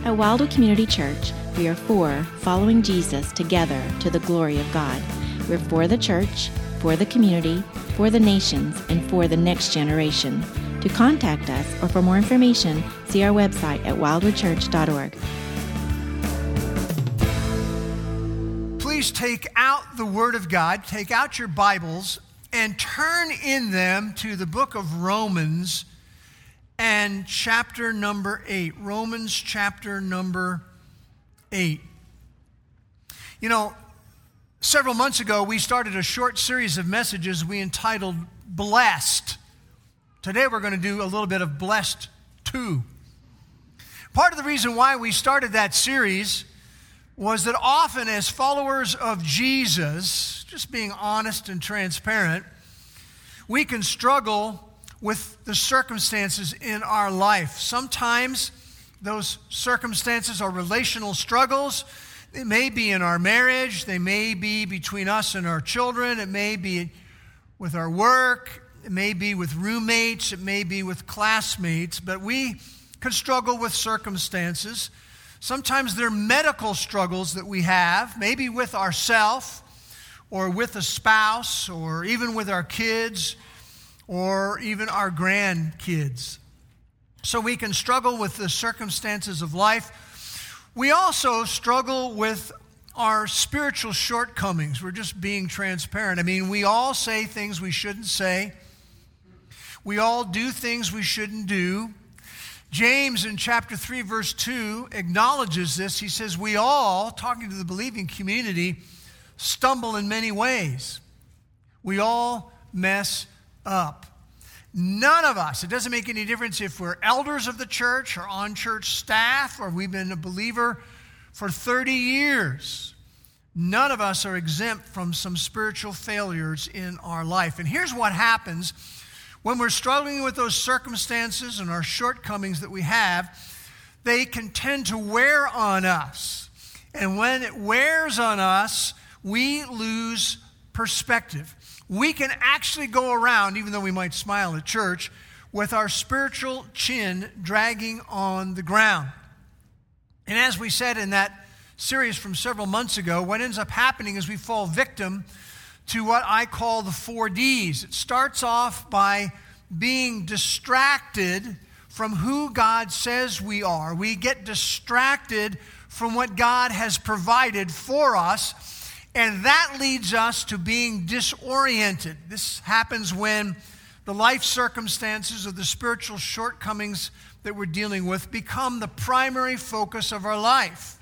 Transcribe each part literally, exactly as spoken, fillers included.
At Wildwood Community Church, we are for following Jesus together to the glory of God. We're for the church, for the community, for the nations, and for the next generation. To contact us or for more information, see our website at wildwood church dot org. Please take out the Word of God, take out your Bibles, and turn in them to the book of Romans and chapter number eight. Romans chapter number eight. You know, several months ago, we started a short series of messages we entitled Blessed. Today, we're going to do a little bit of Blessed too. Part of the reason why we started that series was that often as followers of Jesus, just being honest and transparent, we can struggle with the circumstances in our life. Sometimes those circumstances are relational struggles. It may be in our marriage. They may be between us and our children. It may be with our work. It may be with roommates. It may be with classmates. But we can struggle with circumstances. Sometimes they're medical struggles that we have, maybe with ourselves or with a spouse or even with our kids or even our grandkids. So we can struggle with the circumstances of life. We also struggle with our spiritual shortcomings. We're just being transparent. I mean, we all say things we shouldn't say. We all do things we shouldn't do. James in chapter three, verse two acknowledges this. He says, we all, talking to the believing community, stumble in many ways. We all mess up. None of us, it doesn't make any difference if we're elders of the church or on church staff or we've been a believer for thirty years. None of us are exempt from some spiritual failures in our life. And here's what happens when we're struggling with those circumstances and our shortcomings that we have. They can tend to wear on us. And when it wears on us, we lose perspective. We can actually go around, even though we might smile at church, with our spiritual chin dragging on the ground. And as we said in that series from several months ago, what ends up happening is we fall victim to what I call the four D's. It starts off by being distracted from who God says we are. We get distracted from what God has provided for us, and that leads us to being disoriented. This happens when the life circumstances or the spiritual shortcomings that we're dealing with become the primary focus of our life.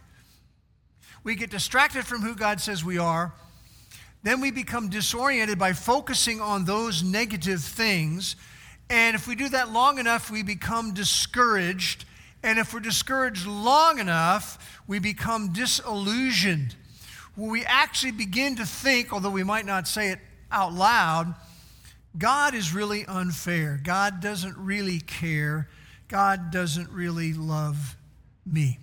We get distracted from who God says we are. Then we become disoriented by focusing on those negative things. And if we do that long enough, we become discouraged. And if we're discouraged long enough, we become disillusioned. When we actually begin to think, although we might not say it out loud, God is really unfair. God doesn't really care. God doesn't really love me.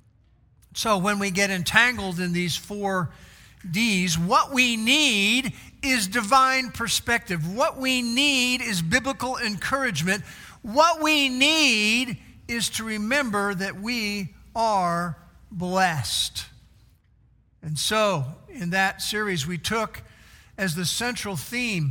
So when we get entangled in these four D's, what we need is divine perspective. What we need is biblical encouragement. What we need is to remember that we are blessed. And so, in that series, we took as the central theme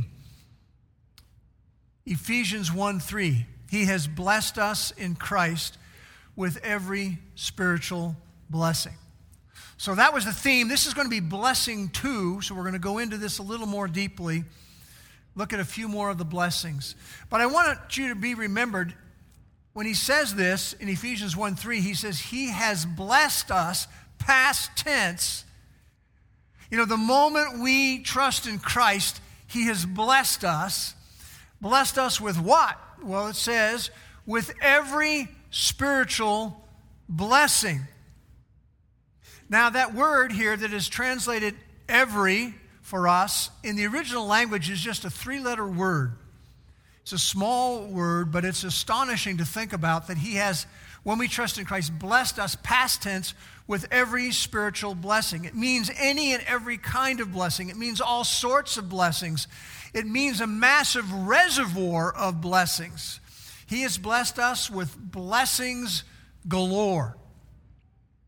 Ephesians one three. He has blessed us in Christ with every spiritual blessing. So that was the theme. This is going to be blessing two, so we're going to go into this a little more deeply, look at a few more of the blessings. But I want you to be remembered, when he says this in Ephesians one three, he says, he has blessed us, past tense. You know, the moment we trust in Christ, he has blessed us. Blessed us with what? Well, it says, with every spiritual blessing. Now, that word here that is translated every for us, in the original language is just a three-letter word. It's a small word, but it's astonishing to think about that he has, when we trust in Christ, blessed us, past tense, with every spiritual blessing. It means any and every kind of blessing. It means all sorts of blessings. It means a massive reservoir of blessings. He has blessed us with blessings galore.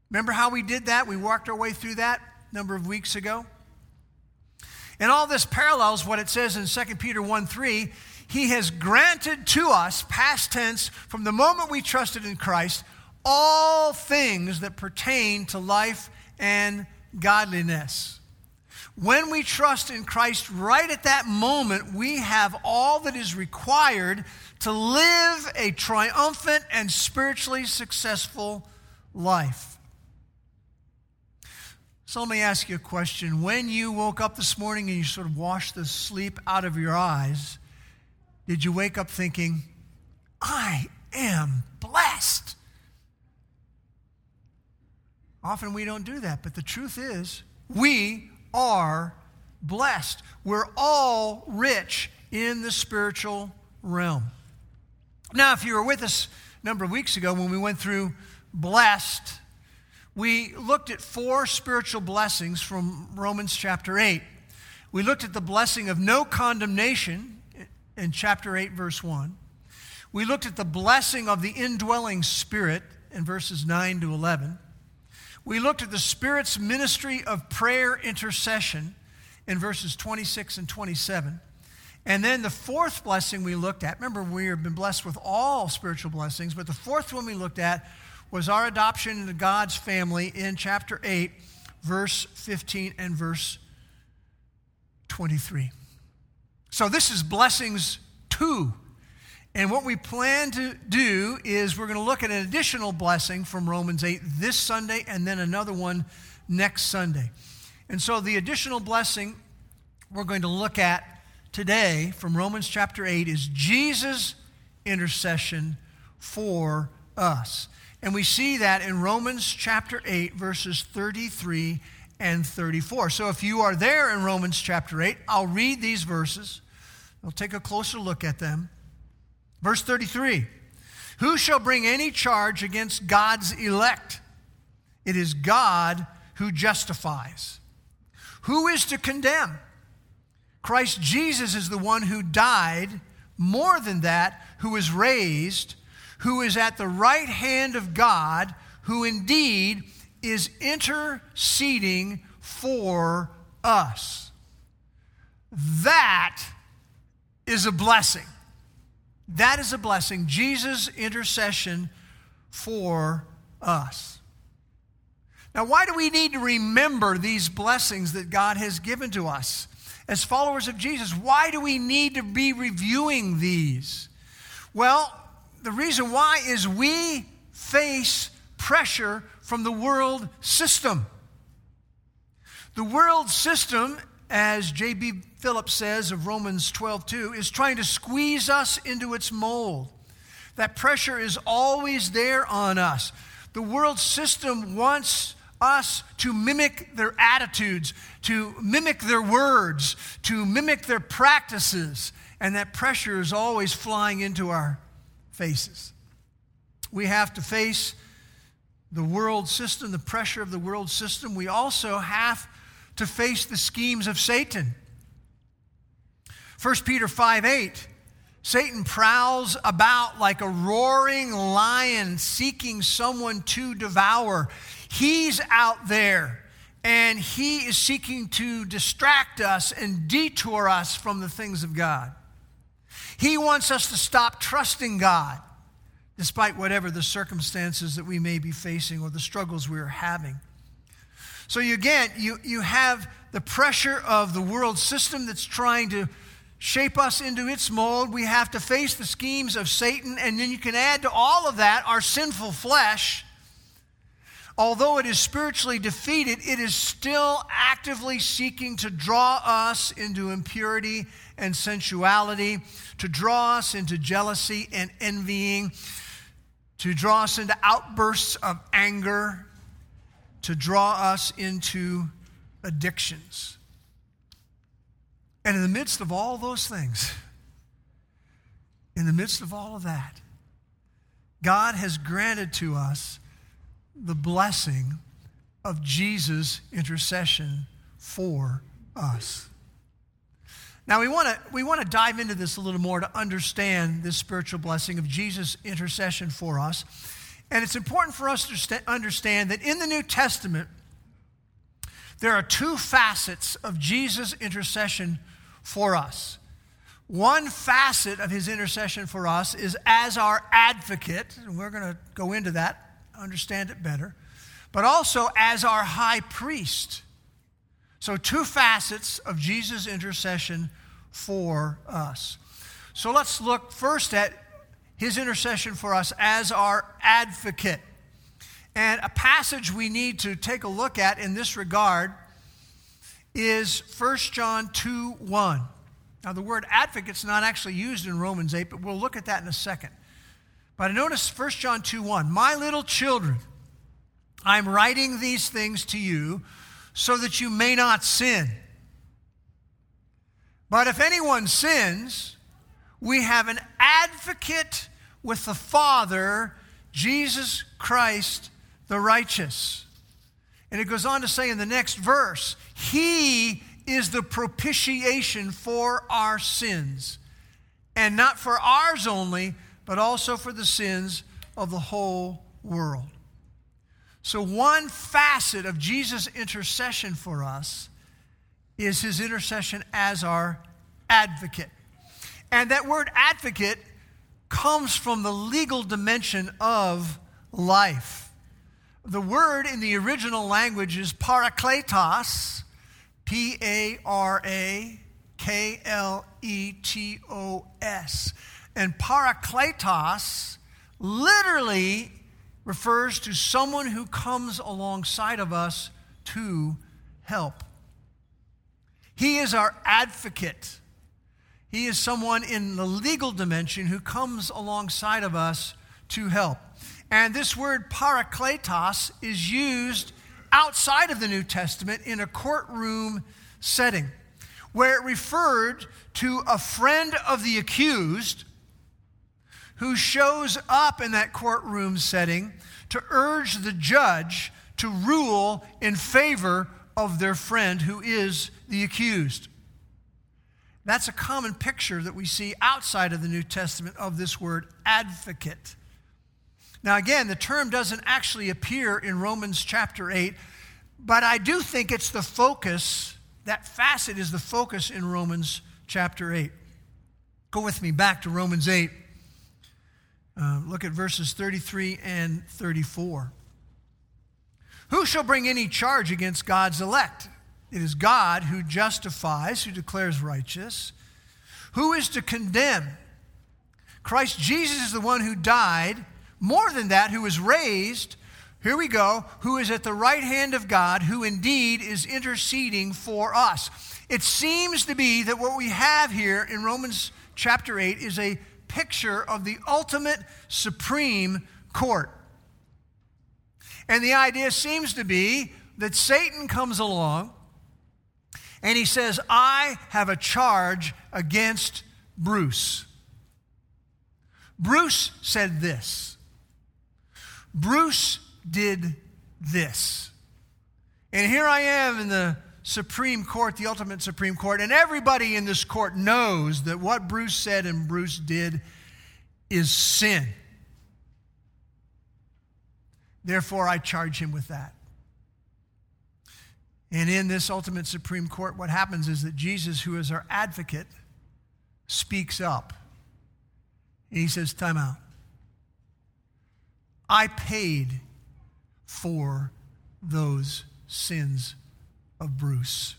Remember how we did that? We walked our way through that a number of weeks ago. And all this parallels what it says in Second Peter one three. He has granted to us, past tense, from the moment we trusted in Christ, all things that pertain to life and godliness. When we trust in Christ, right at that moment, we have all that is required to live a triumphant and spiritually successful life. So let me ask you a question. When you woke up this morning and you sort of washed the sleep out of your eyes, did you wake up thinking, I am blessed? Often we don't do that, but the truth is, we are blessed. We're all rich in the spiritual realm. Now, if you were with us a number of weeks ago when we went through blessed, we looked at four spiritual blessings from Romans chapter eight. We looked at the blessing of no condemnation in chapter eight, verse one. We looked at the blessing of the indwelling Spirit in verses nine to eleven. We looked at the Spirit's ministry of prayer intercession in verses twenty-six and twenty-seven. And then the fourth blessing we looked at, remember we have been blessed with all spiritual blessings, but the fourth one we looked at was our adoption into God's family in chapter eight, verse fifteen and verse twenty-three. So this is blessings two. And what we plan to do is we're going to look at an additional blessing from Romans eight this Sunday and then another one next Sunday. And so the additional blessing we're going to look at today from Romans chapter eight is Jesus' intercession for us. And we see that in Romans chapter eight, verses thirty-three and thirty-four. So if you are there in Romans chapter eight, I'll read these verses. We'll take a closer look at them. Verse thirty-three, who shall bring any charge against God's elect? It is God who justifies. Who is to condemn? Christ Jesus is the one who died, more than that, who was raised, who is at the right hand of God, who indeed is interceding for us. That is a blessing. That is a blessing. Jesus' intercession for us. Now, why do we need to remember these blessings that God has given to us? As followers of Jesus, why do we need to be reviewing these? Well, the reason why is we face pressure from the world system. The world system, as J B Phillips says of Romans twelve two, is trying to squeeze us into its mold. That pressure is always there on us. The world system wants us to mimic their attitudes, to mimic their words, to mimic their practices, and that pressure is always flying into our faces. We have to face the world system, the pressure of the world system. We also have to face the schemes of Satan. First Peter five eight, Satan prowls about like a roaring lion seeking someone to devour. He's out there and he is seeking to distract us and detour us from the things of God. He wants us to stop trusting God despite whatever the circumstances that we may be facing or the struggles we are having. So you, again, you, you have the pressure of the world system that's trying to shape us into its mold. We have to face the schemes of Satan, and then you can add to all of that our sinful flesh. Although it is spiritually defeated, it is still actively seeking to draw us into impurity and sensuality, to draw us into jealousy and envying, to draw us into outbursts of anger, to draw us into addictions. And in the midst of all those things, in the midst of all of that, God has granted to us the blessing of Jesus' intercession for us. Now we want to we want to dive into this a little more to understand this spiritual blessing of Jesus' intercession for us. And it's important for us to st- understand that in the New Testament, there are two facets of Jesus' intercession for us. One facet of his intercession for us is as our advocate, and we're going to go into that, understand it better, but also as our high priest. So two facets of Jesus' intercession for us. So let's look first at his intercession for us as our advocate. And a passage we need to take a look at in this regard is First John two one. Now, the word advocate's not actually used in Romans eight, but we'll look at that in a second. But notice First John two one. My little children, I'm writing these things to you so that you may not sin. But if anyone sins, we have an advocate with the Father, Jesus Christ the righteous. And it goes on to say in the next verse, he is the propitiation for our sins, and not for ours only, but also for the sins of the whole world. So one facet of Jesus' intercession for us is his intercession as our advocate. And that word advocate comes from the legal dimension of life. The word in the original language is parakletos, P A R A K L E T O S. And parakletos literally refers to someone who comes alongside of us to help. He is our advocate. He is someone in the legal dimension who comes alongside of us to help. And this word parakletos is used outside of the New Testament in a courtroom setting, where it referred to a friend of the accused who shows up in that courtroom setting to urge the judge to rule in favor of their friend who is the accused. That's a common picture that we see outside of the New Testament of this word advocate. Now again, the term doesn't actually appear in Romans chapter eight, but I do think it's the focus, that facet is the focus in Romans chapter eight. Go with me back to Romans eight. Uh, look at verses thirty-three and thirty-four. Who shall bring any charge against God's elect? It is God who justifies, who declares righteous. Who is to condemn? Christ Jesus is the one who died. More than that, who was raised, here we go, who is at the right hand of God, who indeed is interceding for us. It seems to be that what we have here in Romans chapter eight is a picture of the ultimate supreme court. And the idea seems to be that Satan comes along and he says, I have a charge against Bruce. Bruce said this. Bruce did this. And here I am in the Supreme Court, the ultimate Supreme Court, and everybody in this court knows that what Bruce said and Bruce did is sin. Therefore, I charge him with that. And in this ultimate Supreme Court, what happens is that Jesus, who is our advocate, speaks up. And he says, time out. I paid for those sins of Bruce.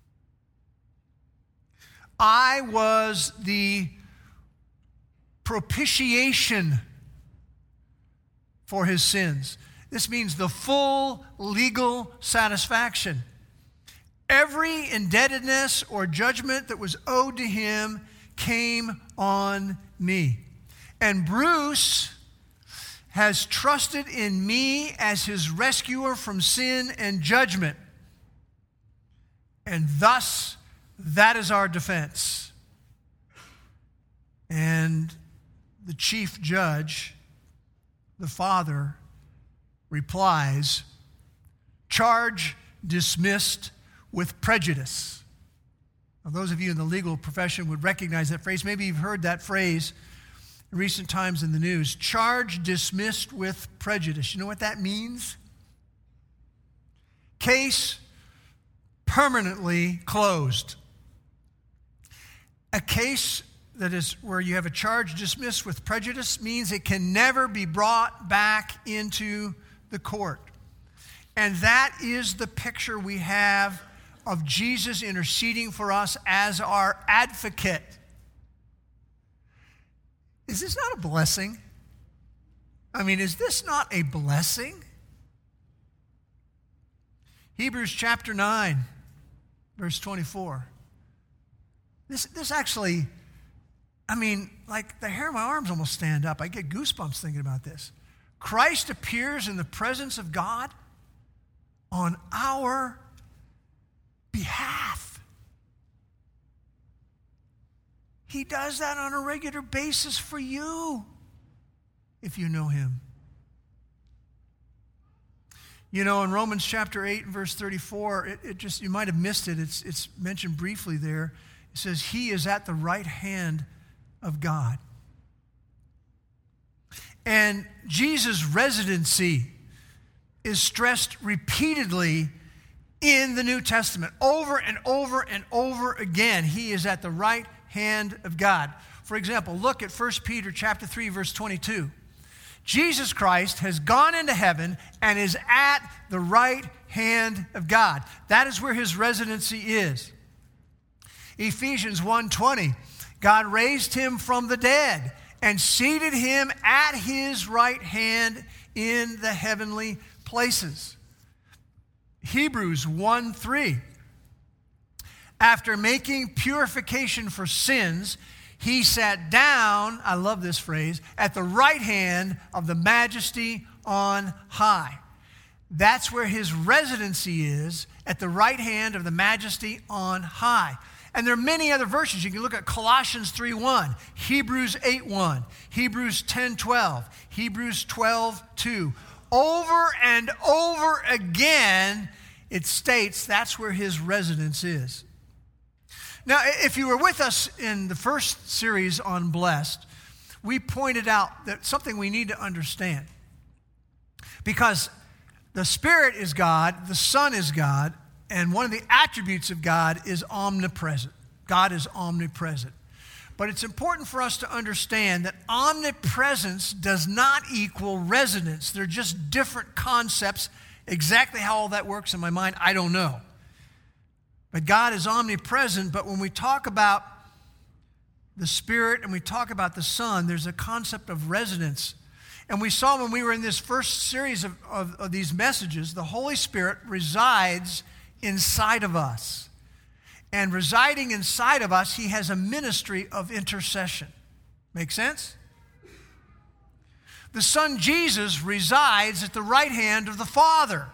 I was the propitiation for his sins. This means the full legal satisfaction. Every indebtedness or judgment that was owed to him came on me. And Bruce has trusted in me as his rescuer from sin and judgment. And thus, that is our defense. And the chief judge, the Father, replies, charge dismissed with prejudice. Now, those of you in the legal profession would recognize that phrase. Maybe you've heard that phrase in recent times in the news. Charge dismissed with prejudice. You know what that means? Case permanently closed. A case that is where you have a charge dismissed with prejudice means it can never be brought back into the court. And that is the picture we have of Jesus interceding for us as our advocate. Is this not a blessing? I mean, is this not a blessing? Hebrews chapter nine, verse twenty-four. This, this actually, I mean, like the hair on my arms almost stand up. I get goosebumps thinking about this. Christ appears in the presence of God on our behalf. He does that on a regular basis for you, if you know him. You know, in Romans chapter eight and verse thirty-four, it, it just, you might have missed it. It's, it's mentioned briefly there. It says, he is at the right hand of God. And Jesus' residency is stressed repeatedly in the New Testament. Over and over and over again, he is at the right hand of God. For example, look at First Peter chapter three, verse twenty-two. Jesus Christ has gone into heaven and is at the right hand of God. That is where his residency is. Ephesians one twenty, God raised him from the dead and seated him at his right hand in the heavenly places. Hebrews one three, after making purification for sins, he sat down, I love this phrase, at the right hand of the majesty on high. That's where his residency is, at the right hand of the majesty on high. And there are many other verses. You can look at Colossians three one, Hebrews eight one, Hebrews ten twelve, Hebrews twelve two. Over and over again, it states that's where his residence is. Now, if you were with us in the first series on Blessed, we pointed out that something we need to understand. Because the Spirit is God, the Son is God, and one of the attributes of God is omnipresent. God is omnipresent. But it's important for us to understand that omnipresence does not equal residence. They're just different concepts. Exactly how all that works in my mind, I don't know. But God is omnipresent, but when we talk about the Spirit and we talk about the Son, there's a concept of residence. And we saw when we were in this first series of, of, of these messages, the Holy Spirit resides inside of us. And residing inside of us, he has a ministry of intercession. Make sense? The Son Jesus resides at the right hand of the Father.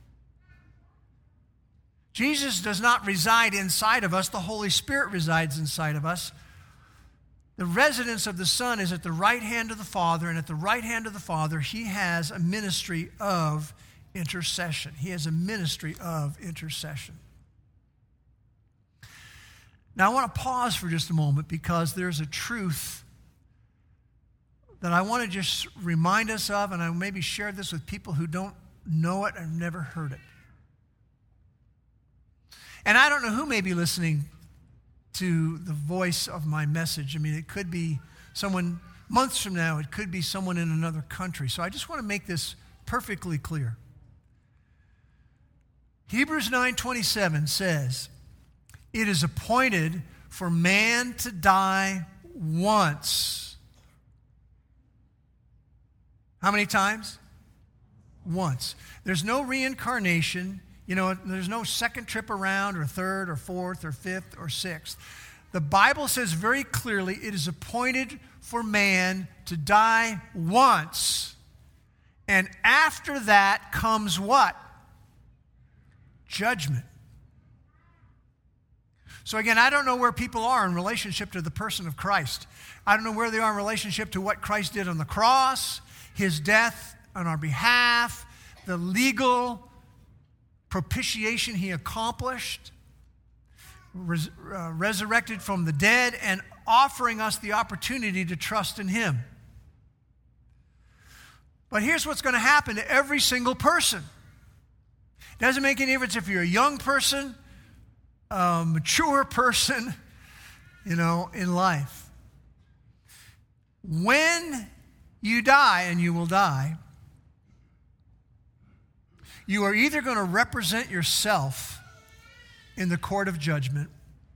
Jesus does not reside inside of us. The Holy Spirit resides inside of us. The residence of the Son is at the right hand of the Father, and at the right hand of the Father, he has a ministry of intercession. He has a ministry of intercession. Now, I want to pause for just a moment because there's a truth that I want to just remind us of, and I maybe share this with people who don't know it and have never heard it. And I don't know who may be listening to the voice of my message. I mean, it could be someone months from now. It could be someone in another country. So I just want to make this perfectly clear. Hebrews nine twenty-seven says, it is appointed for man to die once. How many times? Once. There's no reincarnation. You know, there's no second trip around or third or fourth or fifth or sixth. The Bible says very clearly it is appointed for man to die once. And after that comes what? Judgment. So again, I don't know where people are in relationship to the person of Christ. I don't know where they are in relationship to what Christ did on the cross, his death on our behalf, the legal propitiation he accomplished, res- uh, resurrected from the dead, and offering us the opportunity to trust in him. But here's what's going to happen to every single person. It doesn't make any difference if you're a young person, a mature person, you know, in life. When you die, and you will die, you are either going to represent yourself in the court of judgment,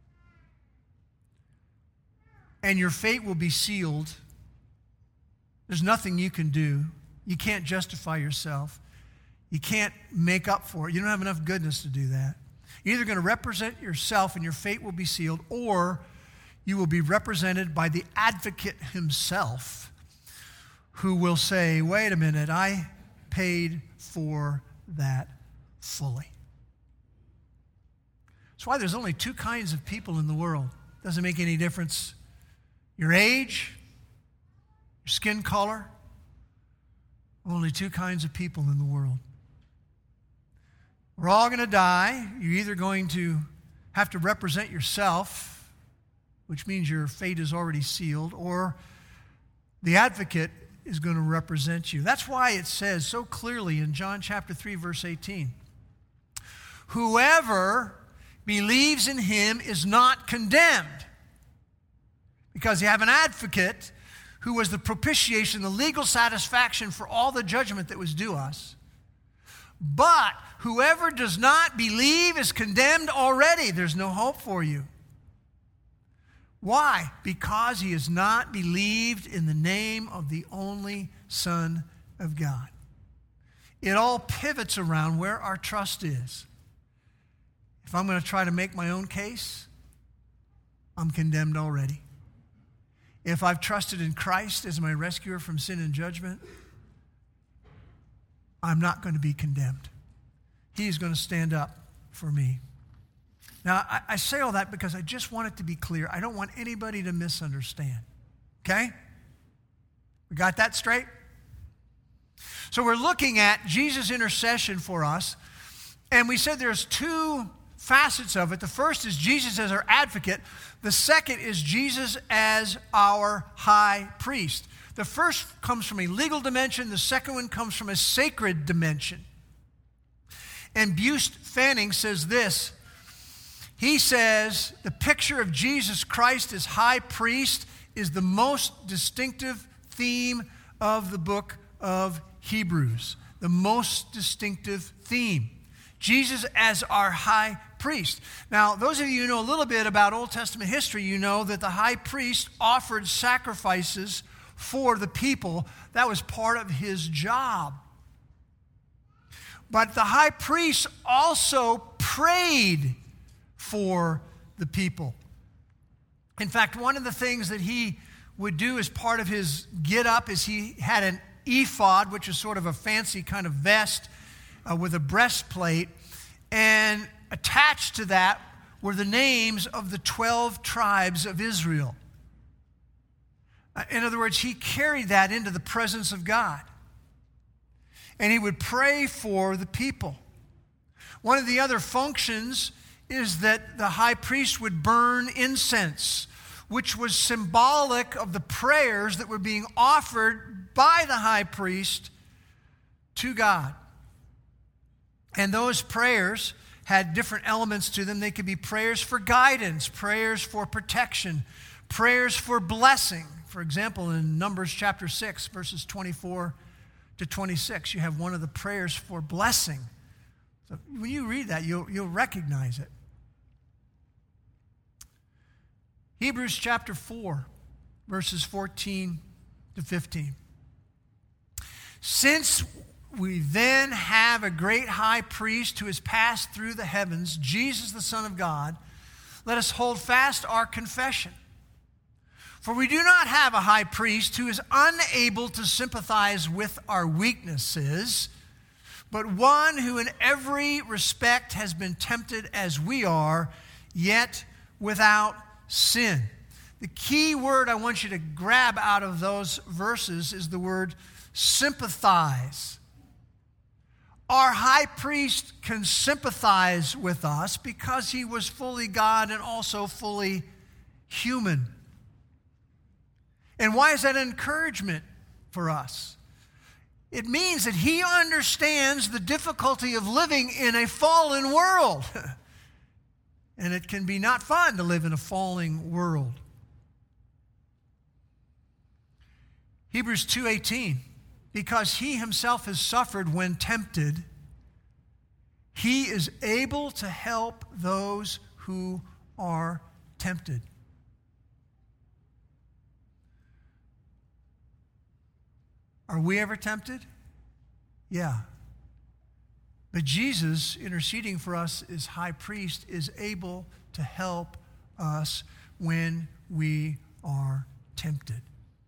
and your fate will be sealed. There's nothing you can do. You can't justify yourself. You can't make up for it. You don't have enough goodness to do that. You're either going to represent yourself and your fate will be sealed, or you will be represented by the advocate himself, who will say, wait a minute, I paid for that fully. That's why there's only two kinds of people in the world. Doesn't make any difference your age, your skin color. Only two kinds of people in the world. We're all going to die. You're either going to have to represent yourself, which means your fate is already sealed, or the advocate is going to represent you. That's why it says so clearly in John chapter three, verse eighteen, whoever believes in him is not condemned, because you have an advocate who was the propitiation, the legal satisfaction for all the judgment that was due us. But whoever does not believe is condemned already. There's no hope for you. Why? Because he has not believed in the name of the only Son of God. It all pivots around where our trust is. If I'm going to try to make my own case, I'm condemned already. If I've trusted in Christ as my rescuer from sin and judgment, I'm not going to be condemned. He's going to stand up for me. Now, I, I say all that because I just want it to be clear. I don't want anybody to misunderstand. Okay? We got that straight? So we're looking at Jesus' intercession for us, and we said there's two facets of it. The first is Jesus as our advocate. The second is Jesus as our high priest. The first comes from a legal dimension. The second one comes from a sacred dimension. And Buste Fanning says this. He says the picture of Jesus Christ as high priest is the most distinctive theme of the book of Hebrews. The most distinctive theme. Jesus as our high priest. Now, those of you who know a little bit about Old Testament history, you know that the high priest offered sacrifices for the people. That was part of his job. But the high priest also prayed for the people. In fact, one of the things that he would do as part of his get up is he had an ephod, which is sort of a fancy kind of vest uh, with a breastplate, and attached to that were the names of the twelve tribes of Israel. Uh, in other words, he carried that into the presence of God. And he would pray for the people. One of the other functions is that the high priest would burn incense, which was symbolic of the prayers that were being offered by the high priest to God. And those prayers had different elements to them. They could be prayers for guidance, prayers for protection, prayers for blessing. For example, in Numbers chapter six, verses twenty-four to twenty-six, you have one of the prayers for blessing. So when you read that, you'll, you'll recognize it. Hebrews chapter four, verses fourteen to fifteen. Since we then have a great high priest who has passed through the heavens, Jesus the Son of God, let us hold fast our confession. For we do not have a high priest who is unable to sympathize with our weaknesses, but one who in every respect has been tempted as we are, yet without sin. The key word I want you to grab out of those verses is the word sympathize. Our high priest can sympathize with us because he was fully God and also fully human. And why is that an encouragement for us? It means that he understands the difficulty of living in a fallen world. And it can be not fun to live in a falling world. Hebrews two eighteen, because he himself has suffered when tempted, he is able to help those who are tempted. Are we ever tempted? Yeah. But Jesus, interceding for us as high priest, is able to help us when we are tempted.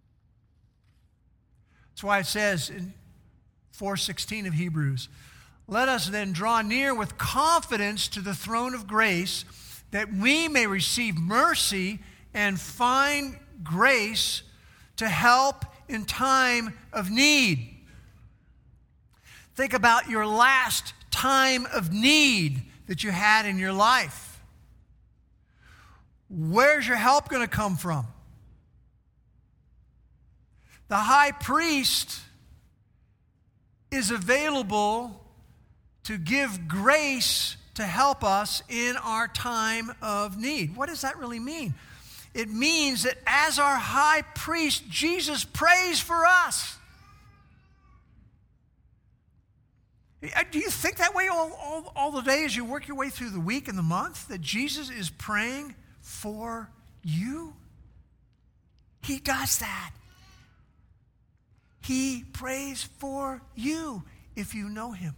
That's why it says in four sixteen of Hebrews, let us then draw near with confidence to the throne of grace, that we may receive mercy and find grace to help in time of need. Think about your last time of need that you had in your life. Where's your help going to come from? The high priest is available to give grace to help us in our time of need. What does that really mean? It means that as our high priest, Jesus prays for us. Do you think that way all, all, all the day as you work your way through the week and the month, that Jesus is praying for you? He does that. He prays for you if you know him.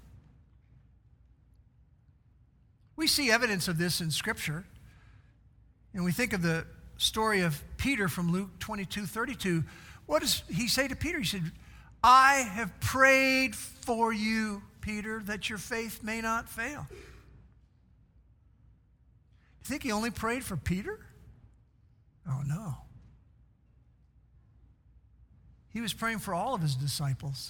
We see evidence of this in Scripture. And we think of the story of Peter from Luke twenty-two thirty-two. What does he say to Peter? He said, I have prayed for you, Peter, that your faith may not fail. You think he only prayed for Peter? Oh, no. He was praying for all of his disciples.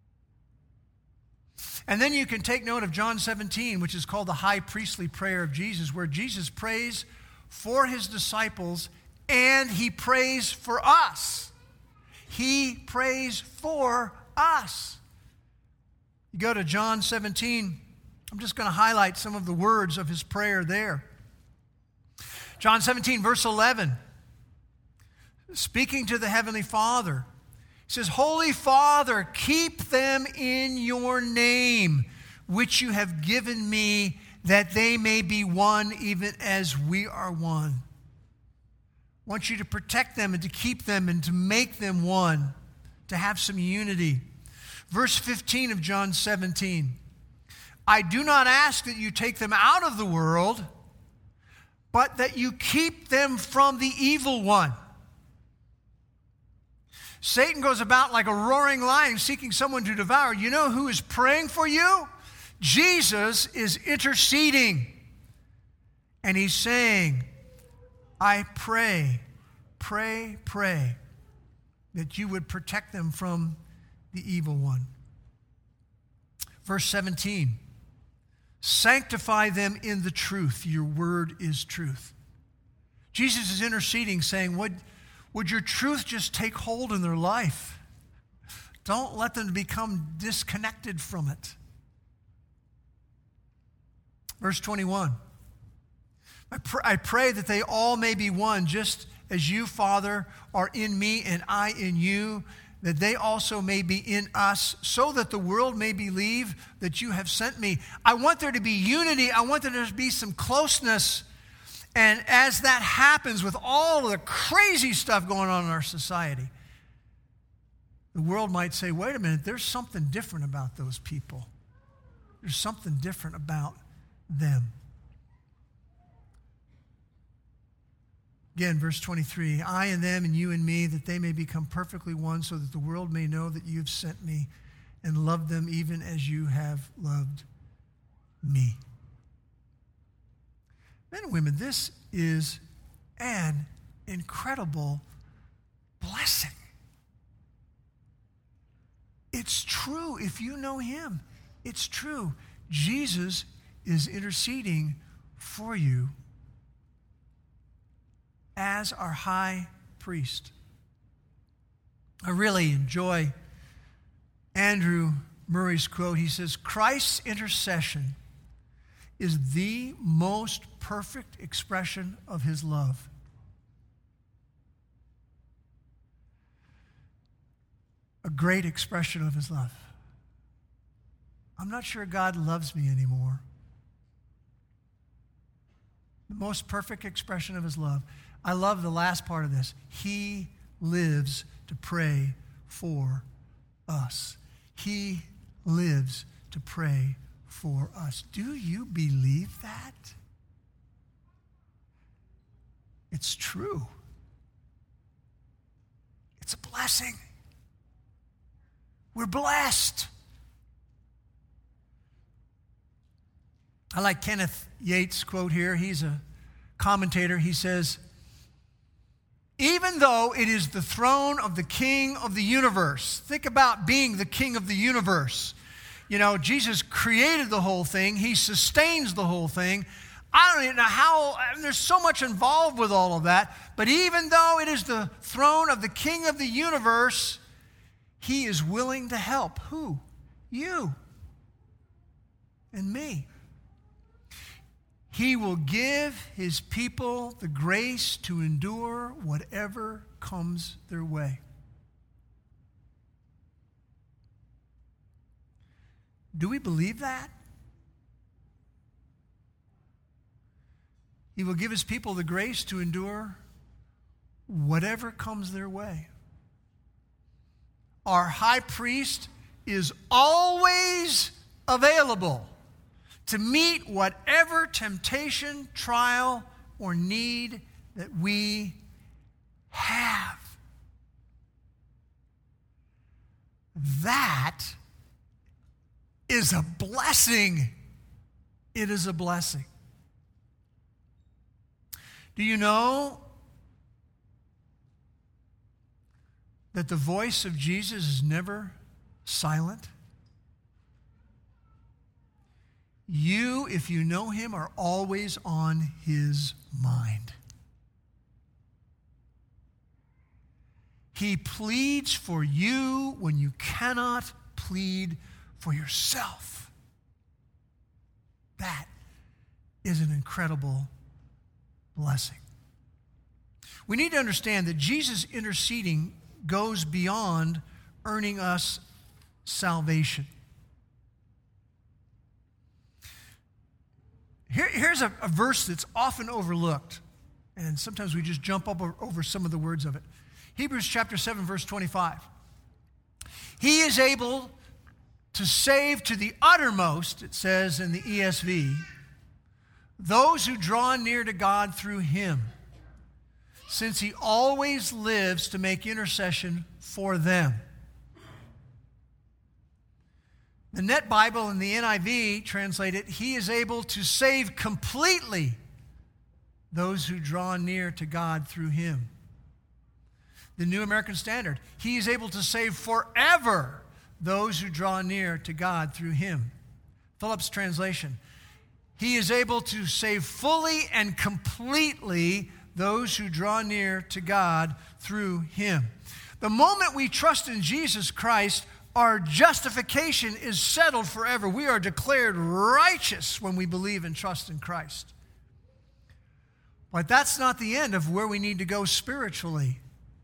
And then you can take note of John seventeen, which is called the high priestly prayer of Jesus, where Jesus prays for his disciples and he prays for us. He prays for us. You go to John seventeen, I'm just going to highlight some of the words of his prayer there. John seventeen, verse eleven, speaking to the Heavenly Father, he says, Holy Father, keep them in your name, which you have given me, that they may be one even as we are one. I want you to protect them and to keep them and to make them one, to have some unity. Verse fifteen of John seventeen, I do not ask that you take them out of the world, but that you keep them from the evil one. Satan goes about like a roaring lion seeking someone to devour. You know who is praying for you? Jesus is interceding. And he's saying, I pray, pray, pray that you would protect them from the evil one. Verse seventeen, sanctify them in the truth. Your word is truth. Jesus is interceding, saying, would, would your truth just take hold in their life? Don't let them become disconnected from it. Verse twenty-one, I, pr- I pray that they all may be one, just as you, Father, are in me and I in you, that they also may be in us, so that the world may believe that you have sent me. I want there to be unity. I want there to be some closeness. And as that happens with all of the crazy stuff going on in our society, the world might say, wait a minute, there's something different about those people. There's something different about them. Again, verse twenty-three, I and them and you and me, that they may become perfectly one, so that the world may know that you've sent me and loved them even as you have loved me. Men and women, this is an incredible blessing. It's true if you know him. It's true. Jesus is interceding for you as our high priest. I really enjoy Andrew Murray's quote. He says, Christ's intercession is the most perfect expression of his love. A great expression of his love. I'm not sure God loves me anymore. The most perfect expression of his love. I love the last part of this. He lives to pray for us. He lives to pray for us. Do you believe that? It's true. It's a blessing. We're blessed. I like Kenneth Yates' quote here. He's a commentator. He says, even though it is the throne of the King of the universe, think about being the King of the universe. You know, Jesus created the whole thing. He sustains the whole thing. I don't even know how, I mean, there's so much involved with all of that. But even though it is the throne of the King of the universe, he is willing to help. Who? You and me. He will give his people the grace to endure whatever comes their way. Do we believe that? He will give his people the grace to endure whatever comes their way. Our high priest is always available to meet whatever temptation, trial, or need that we have. That is a blessing. It is a blessing. Do you know that the voice of Jesus is never silent? You, if you know him, are always on his mind. He pleads for you when you cannot plead for yourself. That is an incredible blessing. We need to understand that Jesus interceding goes beyond earning us salvation. Here, here's a, a verse that's often overlooked, and sometimes we just jump up over, over some of the words of it. Hebrews chapter seven, verse twenty-five. He is able to save to the uttermost, it says in the E S V, those who draw near to God through him, since he always lives to make intercession for them. The Net Bible and the N I V translate it, he is able to save completely those who draw near to God through him. The New American Standard, he is able to save forever those who draw near to God through him. Phillips translation, he is able to save fully and completely those who draw near to God through him. The moment we trust in Jesus Christ, our justification is settled forever. We are declared righteous when we believe and trust in Christ. But that's not the end of where we need to go spiritually.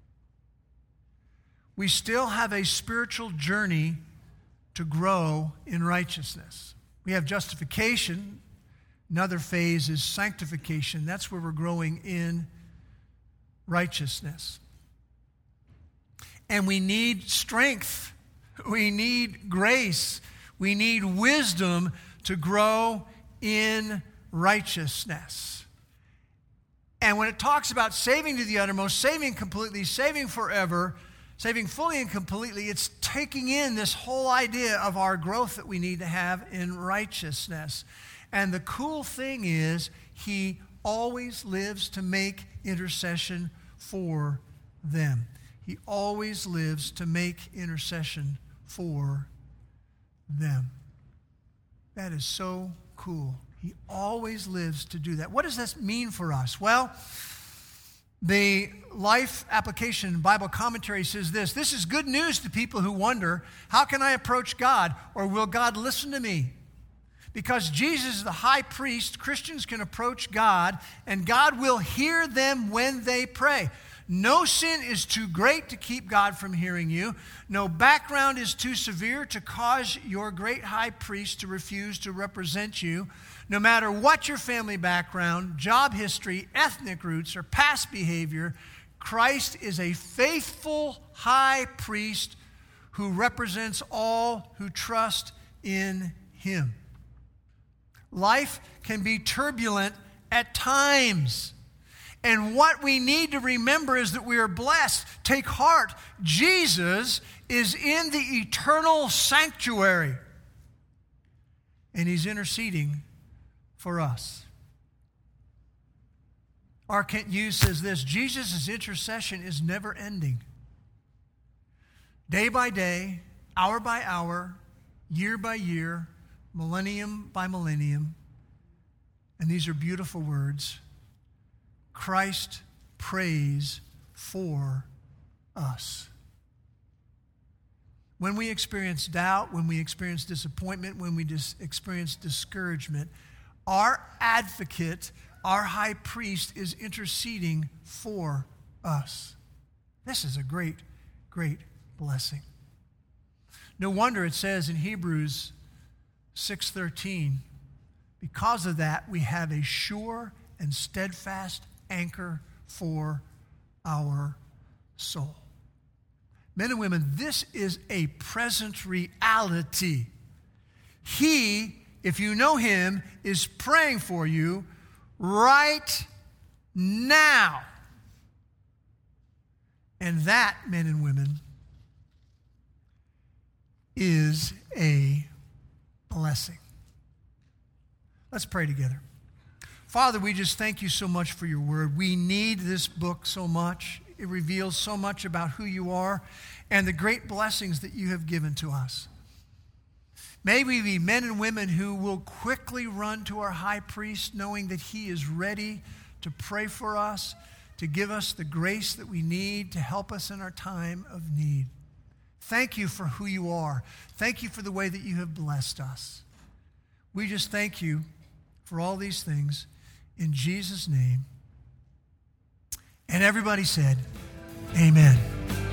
We still have a spiritual journey to grow in righteousness. We have justification. Another phase is sanctification. That's where we're growing in righteousness. And we need strength. We need grace. We need wisdom to grow in righteousness. And when it talks about saving to the uttermost, saving completely, saving forever, saving fully and completely, it's taking in this whole idea of our growth that we need to have in righteousness. And the cool thing is, he always lives to make intercession for them. He always lives to make intercession for them. That is so cool. He always lives to do that. What does this mean for us? Well, The Life Application Bible Commentary says this: this is good news to people who wonder, how can I approach God, or will God listen to me? Because Jesus is the high priest, Christians can approach God, and God will hear them when they pray. No sin is too great to keep God from hearing you. No background is too severe to cause your great high priest to refuse to represent you. No matter what your family background, job history, ethnic roots, or past behavior, Christ is a faithful high priest who represents all who trust in him. Life can be turbulent at times. And what we need to remember is that we are blessed. Take heart. Jesus is in the eternal sanctuary, and he's interceding for us. R. Kent Hughes says this: Jesus' intercession is never ending. Day by day, hour by hour, year by year, millennium by millennium, and these are beautiful words, Christ prays for us. When we experience doubt, when we experience disappointment, when we dis- experience discouragement, our advocate, our high priest, is interceding for us. This is a great, great blessing. No wonder it says in Hebrews six thirteen, because of that we have a sure and steadfast anchor for our soul. Men and women, this is a present reality. He, if you know him, is praying for you right now. And that, men and women, is a blessing. Let's pray together. Father, we just thank you so much for your word. We need this book so much. It reveals so much about who you are and the great blessings that you have given to us. May we be men and women who will quickly run to our high priest, knowing that he is ready to pray for us, to give us the grace that we need to help us in our time of need. Thank you for who you are. Thank you for the way that you have blessed us. We just thank you for all these things in Jesus' name. And everybody said, amen.